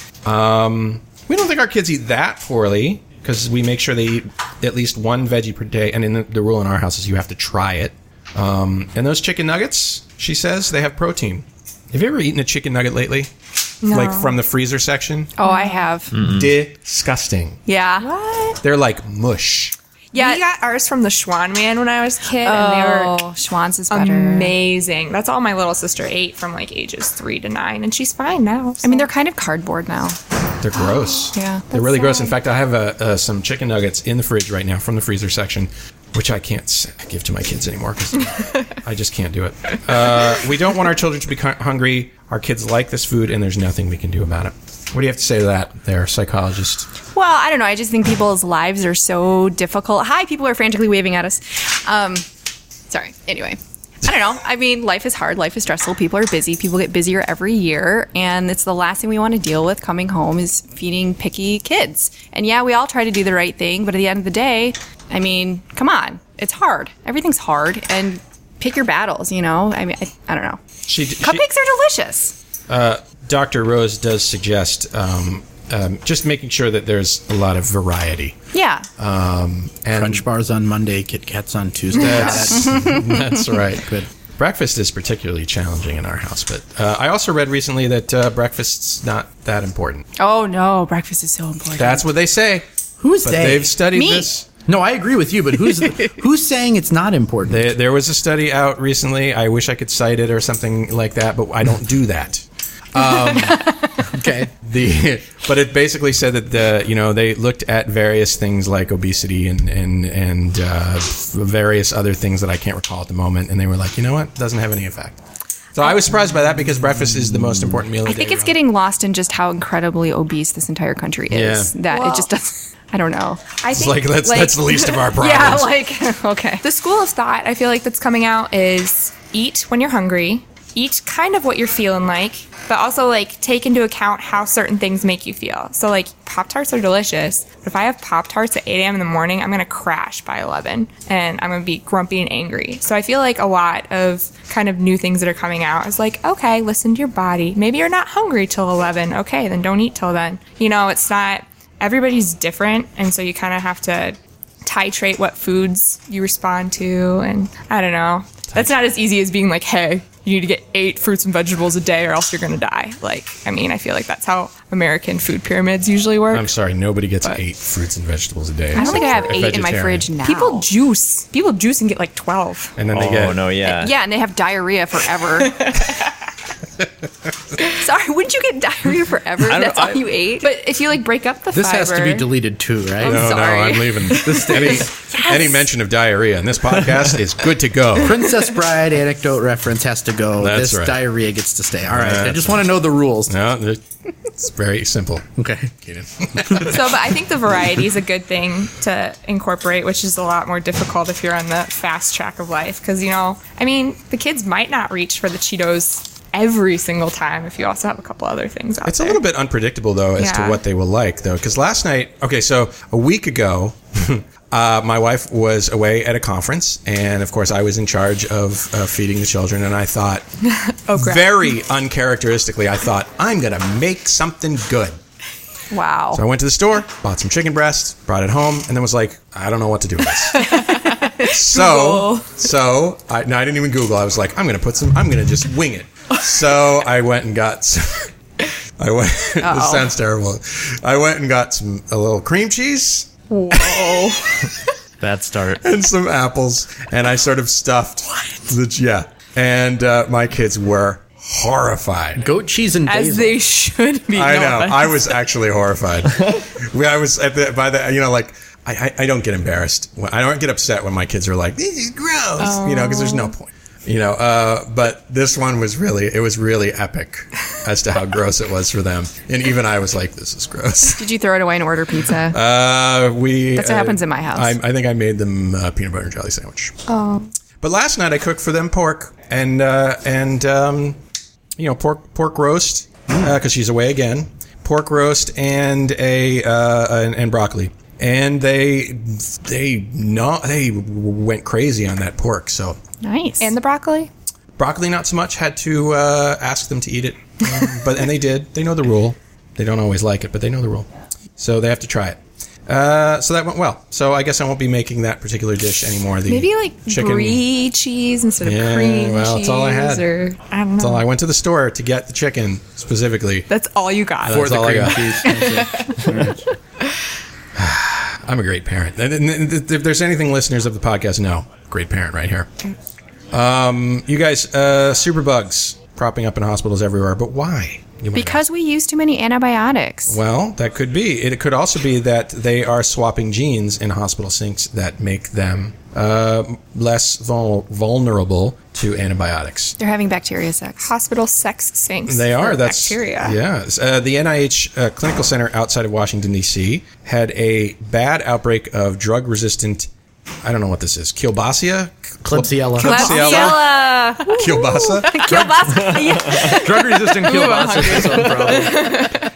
S2: Um, we don't think our kids eat that poorly, because we make sure they eat at least one veggie per day. And in the, the rule in our house is you have to try it. Um, and those chicken nuggets, she says, they have protein. Have you ever eaten a chicken nugget lately?
S6: No.
S2: Like from the freezer section?
S7: Oh, I have.
S2: Disgusting.
S7: Yeah.
S6: What?
S2: They're like mush.
S7: Yeah.
S6: We got ours from the Schwan Man when I was a kid,
S7: Oh,
S6: and they were
S7: Schwan's is better.
S6: amazing. That's all my little sister ate from like ages three to nine, and she's fine now.
S7: I mean, they're kind of cardboard now.
S2: They're gross.
S7: Yeah,
S2: They're really gross.
S6: sad.
S2: In fact, I have uh, uh, some chicken nuggets in the fridge right now from the freezer section, which I can't s- give to my kids anymore because I just can't do it. Uh, we don't want our children to be cu- hungry. Our kids like this food, and there's nothing we can do about it. What do you have to say to that, there, psychologist?
S7: Well, I don't know. I just think people's lives are so difficult. Hi, people are frantically waving at us. Um, sorry. Anyway, I don't know. I mean, life is hard. Life is stressful. People are busy. People get busier every year. And it's the last thing we want to deal with coming home is feeding picky kids. And yeah, we all try to do the right thing. But at the end of the day, I mean, come on. It's hard. Everything's hard. And pick your battles, you know? I mean, I, I don't know.
S2: She, she,
S7: Cupcakes are delicious.
S2: uh, Doctor Rose does suggest um, um, just making sure that there's a lot of variety.
S7: Yeah.
S2: Um, and
S3: Crunch bars on Monday, Kit Kats on Tuesday.
S2: That's, that's right.
S3: Good.
S2: Breakfast is particularly challenging in our house, but uh, I also read recently that uh, breakfast's not that important.
S7: Oh, no. Breakfast is so important.
S2: That's what they say.
S3: Who's
S2: But
S3: they?
S2: they've studied
S7: Me.
S2: this.
S3: No, I agree with you, but who's who's saying it's not important?
S2: They, there was a study out recently. I wish I could cite it or something like that, but I don't do that. Um,
S3: Okay.
S2: the but it basically said that the you know they looked at various things like obesity and and and uh, various other things that I can't recall at the moment, and they were like, you know what, it doesn't have any effect. So I was surprised by that because breakfast is the most important meal of the
S7: I think
S2: day.
S7: it's getting lost in just how incredibly obese this entire country is.
S2: Yeah.
S7: That
S6: Well-
S7: it just doesn't. I don't know.
S6: I
S2: It's
S6: think
S2: like that's
S6: like,
S2: that's the least of our problems.
S7: Yeah, like okay.
S6: the school of thought I feel like that's coming out is eat when you're hungry, eat kind of what you're feeling like, but also like take into account how certain things make you feel. So like Pop-Tarts are delicious, but if I have Pop-Tarts at eight a.m. in the morning, I'm gonna crash by eleven and I'm gonna be grumpy and angry. So I feel like a lot of kind of new things that are coming out is like, okay, listen to your body. Maybe you're not hungry till eleven. Okay, then don't eat till then. You know, it's not, everybody's different, and so you kind of have to titrate what foods you respond to, and I don't know. That's not as easy as being like, hey, you need to get eight fruits and vegetables a day or else you're gonna die. Like, I mean, I feel like that's how American food pyramids usually work.
S2: I'm sorry, nobody gets
S6: But-
S2: eight fruits and vegetables a day.
S7: I don't think I have
S2: A
S7: eight in my
S2: vegetarian.
S7: fridge now.
S6: People juice. People juice and get like twelve.
S2: And then they
S5: Oh
S2: get
S5: no, yeah.
S7: Yeah, and they have diarrhea forever. Sorry, wouldn't you get diarrhea forever?
S5: don't-
S7: That's all
S5: I-
S7: you ate.
S6: But if you like break up the
S3: This
S6: fiber,
S3: has to be deleted too, right?
S7: I'm
S2: No,
S7: sorry.
S2: no, I'm leaving. any, any mention of diarrhea in this podcast is good to go.
S3: Princess Bride anecdote reference has to go.
S2: That's
S3: this
S2: right.
S3: diarrhea gets to stay. All right. I
S2: That's
S3: just want to know the rules.
S2: No, the- It's very simple.
S3: Okay.
S6: So, but I think the variety is a good thing to incorporate, which is a lot more difficult if you're on the fast track of life. Because, you know, I mean, the kids might not reach for the Cheetos every single time if you also have a couple other things out
S2: It's
S6: there.
S2: a little bit unpredictable, though, as
S6: Yeah.
S2: to what they will like, though. Because last night, okay, so a week ago, uh, my wife was away at a conference. And, of course, I was in charge of uh, feeding the children. And I thought,
S6: Oh, crap.
S2: very uncharacteristically, I thought, I'm going to make something good.
S7: Wow.
S2: So I went to the store, bought some chicken breast, brought it home, and then was like, I don't know what to do with this. so, so I, no, I didn't even Google. I was like, I'm going to put some, I'm going to just wing it. So I went and got some, I went, this sounds terrible. I went and got some, a little cream cheese.
S6: Whoa.
S5: Bad start.
S2: And some apples, and I sort of stuffed the, yeah. And uh, my kids were horrified.
S3: Goat cheese and
S6: As
S3: basil.
S6: they should be.
S2: I
S6: No
S2: know.
S6: offense.
S2: I was actually horrified. We- I was at the by the you know like I, I, I don't get embarrassed. When, I don't get upset when my kids are like, this is gross, you know, because there's no point. You know, uh, but this one was really, it was really epic as to how gross it was for them. And even I was like, this is gross.
S7: Did you throw it away and order pizza?
S2: Uh, we.
S7: That's what
S2: uh,
S7: happens in my house.
S2: I, I think I made them uh, peanut butter and jelly sandwich. Oh. But last night I cooked for them pork and, uh, and, um, you know, pork, pork roast, uh, cause she's away again. Pork roast and a, uh, and, and broccoli. And they, they not, they went crazy on that pork. So
S7: Nice.
S6: And the broccoli?
S2: broccoli, not so much. Had to uh, ask them to eat it, um, but and they did. They know the rule. They don't always like it, but they know the rule, so they have to try it. Uh, so that went well. So I guess I won't be making that particular dish anymore. The
S6: Maybe like
S2: chicken.
S6: brie cheese instead of
S2: Yeah,
S6: cream
S2: well,
S6: cheese.
S2: that's all I had.
S6: Or, I don't know.
S2: That's all. I went to the store to get the chicken specifically.
S6: That's all you got.
S2: That's
S3: the
S2: all I
S3: cream
S2: got.
S3: cheese.
S2: I'm a great parent. And- and- and If there's anything listeners of the podcast know, great parent right here. Um, you guys, uh, superbugs propping up in hospitals everywhere, but why? You might
S7: because we use too many antibiotics.
S2: Well, that could be. It could also be that they are swapping genes in hospital sinks that make them uh, less vul- vulnerable to antibiotics.
S7: They're having bacteria sex.
S6: Hospital sex sinks.
S2: They are.
S6: for
S2: That's
S6: bacteria.
S2: Yeah. Uh, the N I H uh, Clinical Center outside of Washington D C had a bad outbreak of drug-resistant. I don't know what this is. Kielbasa.
S3: Klebsiella.
S2: Klebsiella. Kielbasa.
S7: Kielbasa.
S3: Drug-resistant kielbasa is a problem.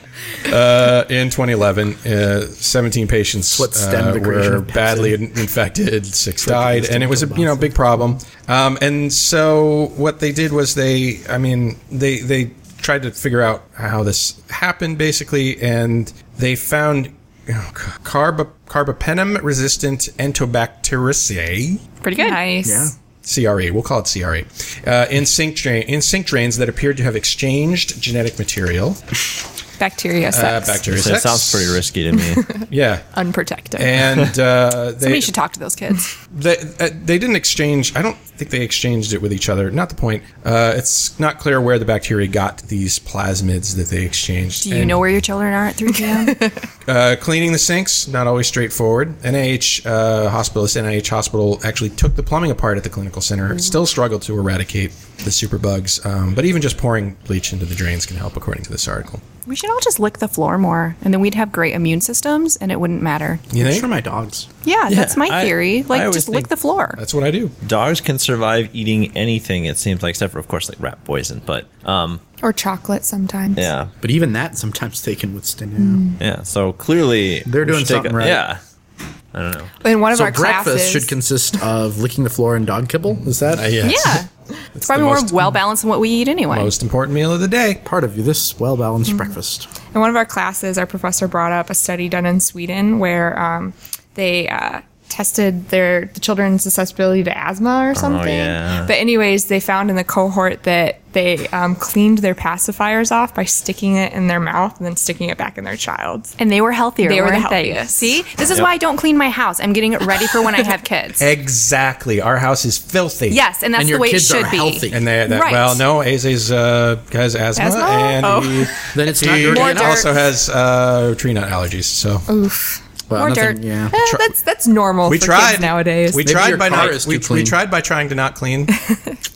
S2: Uh, in twenty eleven, uh, seventeen patients
S3: What stemmed
S2: uh,
S3: the creation
S2: were
S3: of Pepsi.
S2: badly in- infected, six died,
S3: Drug-resistant
S2: and it was a you know big problem. Um, and so what they did was they, I mean, they they tried to figure out how this happened basically, and they found oh, carb carbapenem resistant Enterobacteriaceae.
S7: Pretty good.
S6: Nice.
S3: Yeah.
S2: C R E, we'll call it C R E, uh, in sink drain in sink drains that appeared to have exchanged genetic material.
S6: Bacteria
S2: Uh,
S6: sex.
S2: bacteria.
S5: That sounds pretty risky to me.
S2: Yeah.
S6: Unprotected.
S2: And uh, they,
S7: Somebody should talk to those kids.
S2: they uh, they didn't exchange. I don't think they exchanged it with each other. Not the point. Uh, it's not clear where the bacteria got these plasmids that they exchanged.
S7: Do you
S2: And,
S7: know where your children are at three p.m.?
S2: uh, cleaning the sinks? Not always straightforward. N I H uh, hospital. This N I H hospital actually took the plumbing apart at the clinical center. Still struggled to eradicate the superbugs. Um, but even just pouring bleach into the drains can help, according to this article.
S7: We should all just lick the floor more, and then we'd have great immune systems, and it wouldn't matter.
S2: You
S3: It's
S2: think?
S3: for my dogs.
S7: Yeah, that's my
S5: I-
S7: theory.
S5: I
S7: Like,
S5: always
S7: just lick
S5: think-
S7: the floor.
S2: That's what I do.
S5: Dogs can survive eating anything, it seems like, except for, of course, like rat poison. But, um,
S6: or chocolate sometimes.
S5: yeah.
S3: But even that, sometimes they can withstand. Yeah.
S5: Yeah. So clearly.
S3: They're
S5: we
S3: doing
S5: should take
S3: something
S5: a-
S3: right.
S5: Yeah. I don't know.
S6: In one of
S3: So
S6: our
S3: breakfast
S6: classes.
S3: should consist of licking the floor and dog kibble. Is that
S2: Uh, yes.
S7: Yeah. It's probably
S2: the
S7: more
S2: most-
S7: well balanced than what we eat anyway.
S2: Most important meal of the day.
S3: part of this well balanced breakfast?
S6: In one of our classes, our professor brought up a study done in Sweden where um, they uh, tested their the children's susceptibility to asthma or something.
S5: yeah.
S6: But anyways, they found in the cohort that they um, cleaned their pacifiers off by sticking it in their mouth and then sticking it back in their child's.
S7: And they were healthier.
S6: They were the
S7: weren't they?
S6: healthiest.
S7: See, this is why I don't clean my house. I'm getting it ready for when I have kids.
S2: Exactly. Our house is filthy.
S7: Yes, and that's
S3: And
S7: the
S3: your
S7: way it
S3: kids
S7: should
S3: are
S7: be.
S3: healthy.
S2: And they, that,
S7: Right.
S2: well, no, Aze's uh, has asthma,
S6: Asthma?
S2: and
S6: Oh.
S2: he,
S3: Then it's
S2: he
S3: not dirty
S7: More
S3: enough.
S7: dirt.
S2: also has uh, tree nut allergies. So
S6: Oof.
S3: Well,
S7: More
S3: nothing-
S7: dirt.
S3: Yeah.
S6: Eh, that's that's normal
S2: we
S6: for
S2: tried
S6: kids nowadays.
S2: We
S3: Maybe
S2: tried
S3: your
S2: by
S3: car
S2: not.
S3: is
S2: We,
S3: too clean.
S2: we tried by trying to not clean.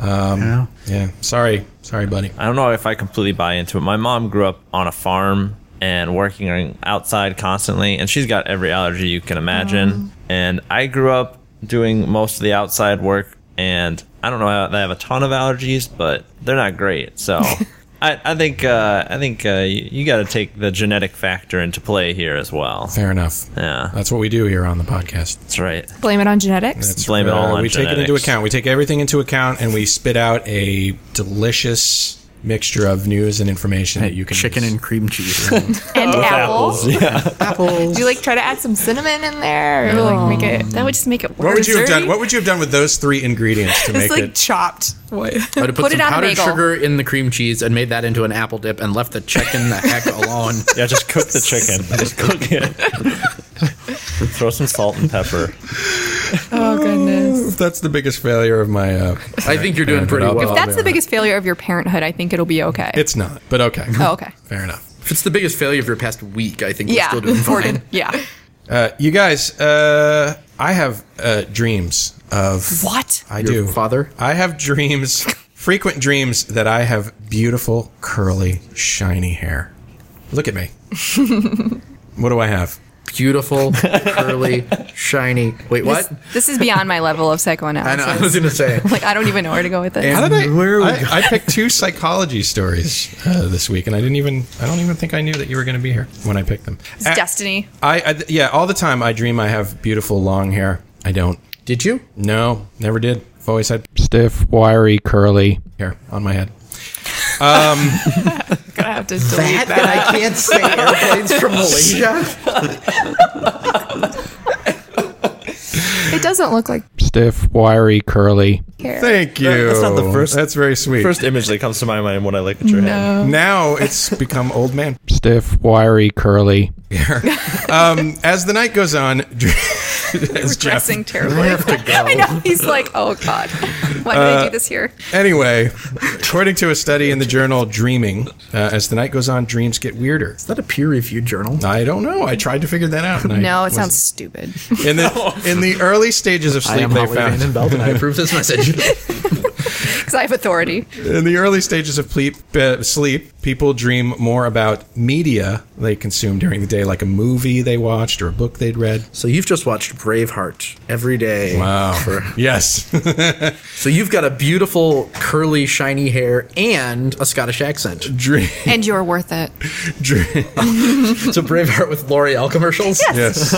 S2: Um,
S3: Yeah.
S2: yeah. Sorry. Sorry, buddy.
S5: I don't know if I completely buy into it. My mom grew up on a farm and working outside constantly, and she's got every allergy you can imagine. And I grew up doing most of the outside work, and I don't know how they have a ton of allergies, but they're not great. So I, I think uh, I think uh, you, you got to take the genetic factor into play here as well.
S2: Fair enough.
S5: Yeah,
S2: That's what we do here on the podcast.
S5: that's right.
S6: Blame it on genetics.
S2: That's,
S5: Blame it all on
S2: We take it into
S5: genetics.
S2: account. We take everything into account, and we spit out a delicious mixture of news and information that you can
S3: Chicken
S2: use.
S3: and cream cheese.
S6: And apples.
S5: Yeah.
S3: Apples.
S6: Do you like try to add some cinnamon in there, or like make it?
S7: That would just make it worse.
S2: What would you have
S6: Dessert-y?
S2: done? What would you have done with those three ingredients to
S6: It's
S2: make
S6: like
S2: it?
S6: chopped. What?
S3: I would have put,
S7: Put
S3: some
S7: it on a
S3: powdered
S7: bagel.
S3: sugar in the cream cheese and made that into an apple dip and left the chicken the heck alone.
S5: Yeah, just cook the chicken. Just cook it. Throw some salt and pepper.
S6: Oh goodness.
S2: That's the biggest failure of my. Uh,
S3: I think you're doing pretty
S2: I'll-
S3: well.
S7: If that's the biggest failure of your parenthood, I think it'll be okay.
S2: It's not, but okay.
S7: oh, okay.
S2: Fair enough.
S3: If it's the biggest failure of your past week, I think
S7: Yeah.
S3: we're still doing
S7: Or-
S3: fine.
S7: yeah.
S2: Uh, you guys, uh, I have uh, dreams of.
S7: What?
S2: I
S3: Your
S2: do.
S3: father?
S2: I have dreams, frequent dreams that I have beautiful, curly, shiny hair. Look at me. What do I have?
S3: Beautiful, curly, shiny. Wait, what?
S7: This is beyond my level of
S3: I
S7: psychoanalysis.
S3: know. I was gonna say.
S7: Like, I don't even know where to go with this.
S3: And
S2: How did I?
S3: where are we
S2: I, I picked two psychology stories uh, this week, and I didn't even. I don't even think I knew that you were going to be here when I picked them.
S7: It's
S2: Uh,
S7: destiny.
S2: I, I yeah, all the time I dream I have beautiful long hair. I don't.
S3: Did you?
S2: No, never did. I've always had stiff, wiry, curly hair on my head.
S6: Gonna have to delete
S3: That,
S6: that.
S3: and I can't say airplanes from Malaysia.
S6: It doesn't look like
S2: Stiff, wiry, curly.
S6: hair.
S2: Thank you.
S5: That- that's not the first-
S2: That's very sweet.
S5: First image that comes to my mind when I look at your head.
S6: No.
S2: Now it's become old man. Stiff, wiry, curly hair. Um, as the night goes on, as Jeff,
S7: Regressing terribly. I know. He's like, oh, God. Why did I do this here?
S2: anyway, according to a study in the journal Dreaming, uh, as the night goes on, dreams get weirder.
S3: Is that a peer-reviewed journal?
S2: I don't know. I tried to figure that out. and I
S7: No, it
S2: wasn't-
S7: sounds stupid.
S2: in the in the early stages of
S3: I
S2: sleep.
S3: am
S2: They
S3: Holly Van
S2: found
S3: Belden. I approve this message.
S7: Because I have authority.
S2: in the early stages of sleep, uh, sleep, people dream more about media they consume during the day, like a movie they watched or a book they'd read.
S3: So you've just watched Braveheart every day.
S2: Wow.
S3: For-
S2: Yes.
S3: so you've got a beautiful, curly, shiny hair and a Scottish accent.
S2: Dream.
S7: And you're worth it.
S2: dream.
S3: So Braveheart with L'Oreal commercials?
S2: Yes.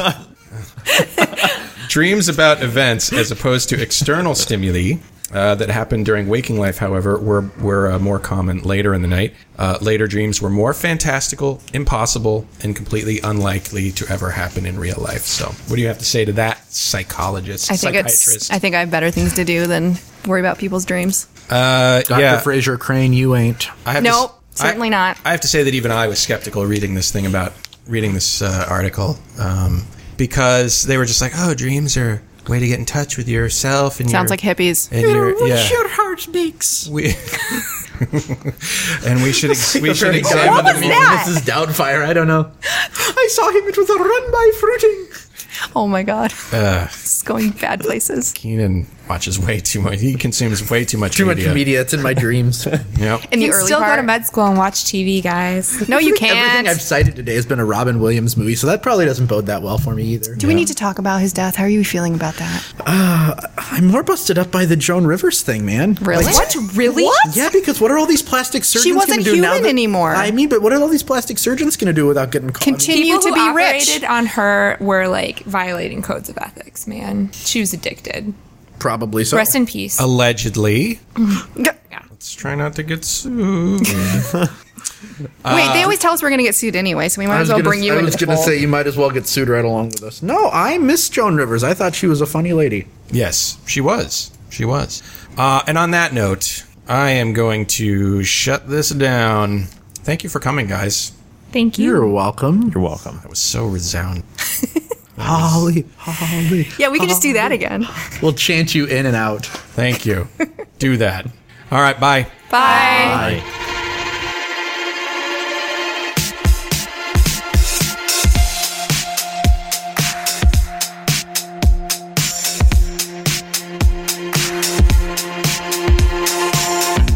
S2: Dreams about events as opposed to external stimuli uh, that happened during waking life, however, were, were uh, more common later in the night. Uh, later dreams were more fantastical, impossible, and completely unlikely to ever happen in real life. So what do you have to say to that, psychologist,
S7: I think
S2: psychiatrist?
S7: it's. I think I have better things to do than worry about people's dreams.
S2: uh,
S3: Doctor
S2: yeah,
S3: Fraser Crane, you ain't.
S2: I have to
S7: No,
S2: s-
S7: certainly
S2: I-
S7: not.
S2: I have to say that even I was skeptical reading this thing about reading this uh, article um, because they were just like, "Oh, dreams are a way to get in touch with yourself." And
S7: Sounds
S2: your,
S7: like hippies.
S2: And your, yeah,
S3: your heart makes.
S2: we and we should ex- we should
S3: Very
S2: examine
S3: good.
S2: the
S3: Maybe
S7: that?
S3: Missus Doubtfire. I don't know. I saw him. It was a run by fruiting.
S7: Oh my God.
S2: Uh,
S7: It's going bad places.
S2: Keenan watches way too much. He consumes way too much
S3: Too much
S2: media.
S3: media. It's in my dreams.
S2: Yep.
S7: In the
S6: You
S7: early
S6: still
S7: part.
S6: go to med school and watch T V, guys.
S7: No, you
S3: Everything
S7: can't.
S3: I've cited today has been a Robin Williams movie, so that probably doesn't bode that well for me either.
S7: Do we need to talk about his death? How are you feeling about that?
S3: I'm more busted up by the Joan Rivers thing, man.
S7: Really?
S3: Like,
S7: What? Really? What?
S3: Yeah, because what are all these plastic surgeons
S7: wasn't
S3: gonna do now
S7: human
S3: that-
S7: anymore.
S3: I mean, but what are all these plastic surgeons going to do without getting caught?
S7: Continue
S6: People
S7: to
S6: who
S7: be rich.
S6: operated on her were like violating codes of ethics, man. She was addicted.
S3: Probably so.
S6: Rest in peace.
S2: Allegedly.
S6: Yeah.
S2: Let's try not to get sued.
S7: Wait, they always tell us we're going to get sued anyway, so we might
S3: I
S7: as
S3: was
S7: well
S3: gonna,
S7: bring you
S3: I
S7: into
S3: was
S7: the
S3: gonna
S7: fold.
S3: say you might as well get sued right along with us. No, I miss Joan Rivers. I thought she was a funny lady.
S2: Yes, she was. She was. Uh, and on that note, I am going to shut this down. Thank you for coming, guys.
S6: Thank you.
S3: You're welcome.
S5: You're welcome.
S2: That was so resounding.
S3: Holly, Holly.
S7: Yeah, we can just do that again.
S3: We'll chant you in and out.
S2: Thank you. Do that. All right, bye.
S7: Bye.
S5: Bye.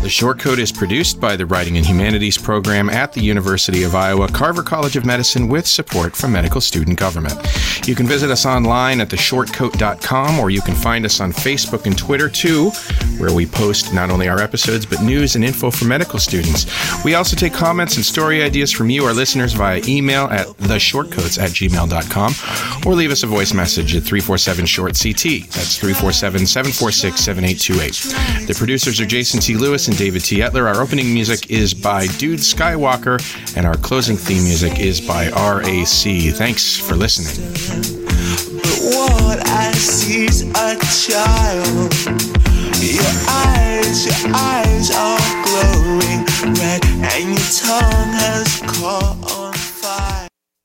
S2: The Short Coat is produced by the Writing and Humanities program at the University of Iowa Carver College of Medicine with support from Medical Student Government. You can visit us online at the short coat dot com, or you can find us on Facebook and Twitter too, where we post not only our episodes but news and info for medical students. We also take comments and story ideas from you, our listeners, via email at the short coats at gmail dot com, or leave us a voice message at three four seven short C T. That's three four seven, seven four six, seven eight two eight. The producers are Jason T. Lewis and David T. Etler. Our opening music is by Dude Skywalker, and our closing theme music is by R A C. Thanks for listening.
S9: But what I see is a child. Your eyes, your eyes are glowing red, and your tongue has caught